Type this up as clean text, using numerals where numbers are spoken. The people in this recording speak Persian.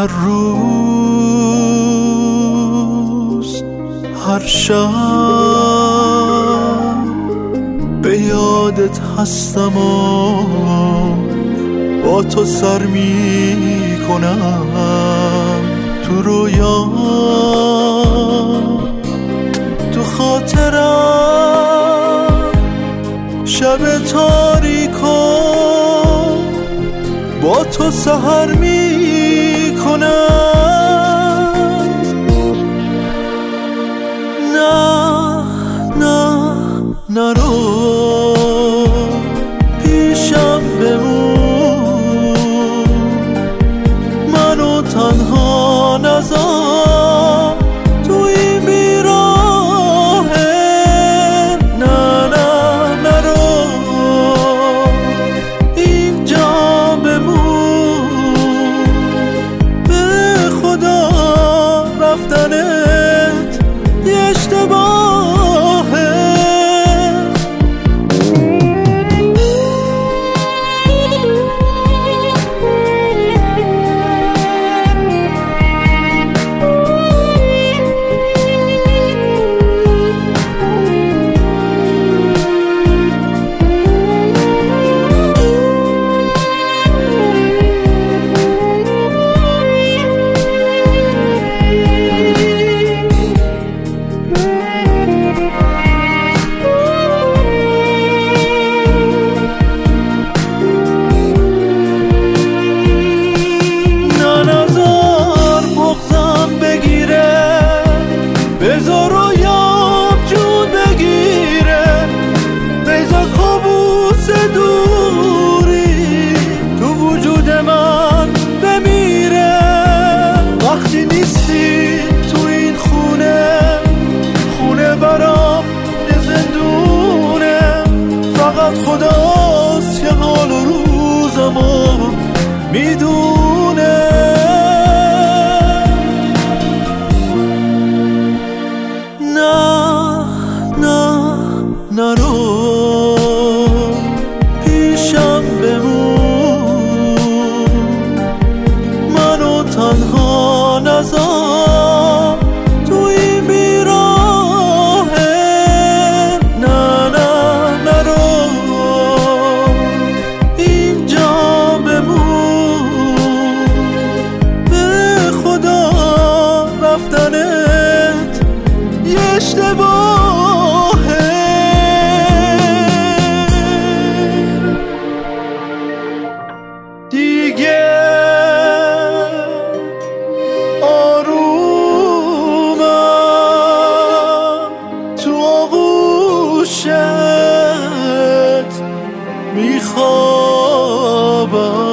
هر روز هر شب به یادت هستم و با تو سر می کنم تو رویا، تو خاطرم شب تاریکو با تو سحر می کنم. نه نه نرو پیشم بمون، منو تنها نذار تو این بیراهه. نه نه نرو اینجا بمون، به خدا رفتنت یه اشتباهه. بذار رویام جون بگیره، بذار کابوس دوری تو وجود من بمیره. وقتی نیستی تو این خونه، خونه برام یه زندونه، فقط خداست که حال و روزمو میدونه. نرو پیشم بمون، منو تنها نذار تو این بیراهه. نه نه نرو اینجا بمون، به خدا رفتنت یه اشتباهه. دیگه آرومم تو آغوشت میخوابم.